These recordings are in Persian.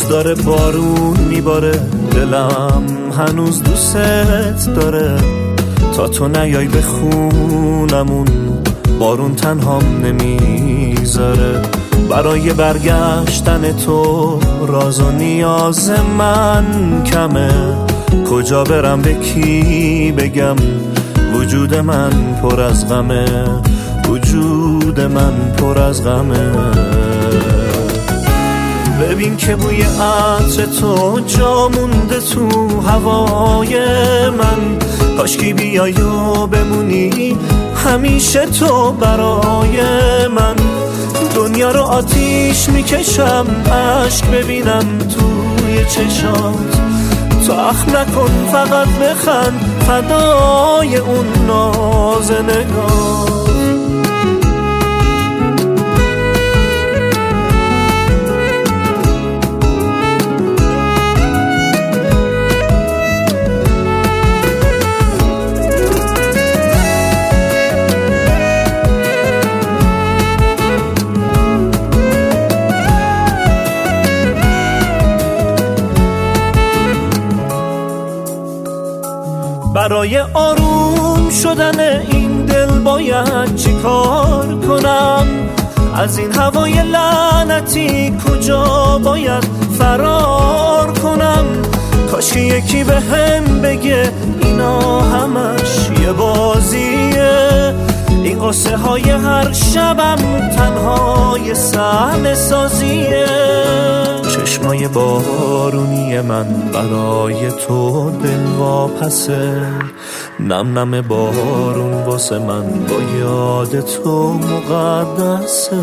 داره بارون میباره، دلم هنوز دوست داره. تا تو نیای به خونمون بارون تنهام نمیذاره. برای برگشتن تو راز و نیاز من کمه. کجا برم به کی بگم وجود من پر از غمه، وجود من پر از غمه. ببین که بوی عطر تو جا مونده تو هوای من. کاشکی بیای و بمونی همیشه تو برای من. دنیا رو آتیش میکشم اشک ببینم توی چشات. تو اخم نکن فقط بخند فدای اون ناز نگاه. برای آروم شدن این دل باید چی کار کنم؟ از این هوای لعنتی کجا باید فرار کنم؟ کاش که یکی به هم بگه اینا همش یه بازیه. این قصه های هر شبم تنهای صحنه سازیه. چشمای بارونی من برای تو دل واپسه. نم نم بارون واسه من با یاد تو مقدسه.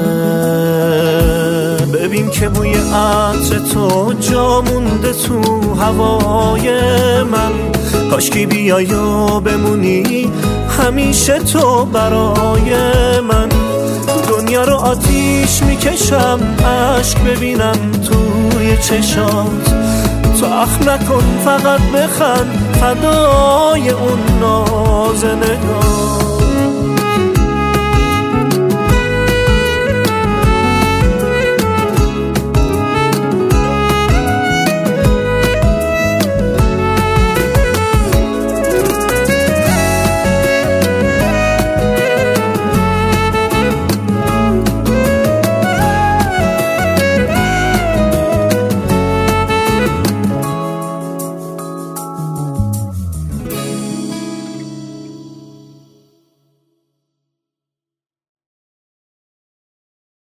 ببین که بوی عطر تو جا مونده تو هوای من. کاشکی بیای و بمونی همیشه تو برای من. دنیا رو آتیش میکشم اشک ببینم توی چشات. تو اخم نکن فقط بخند فدای اون ناز نگاه.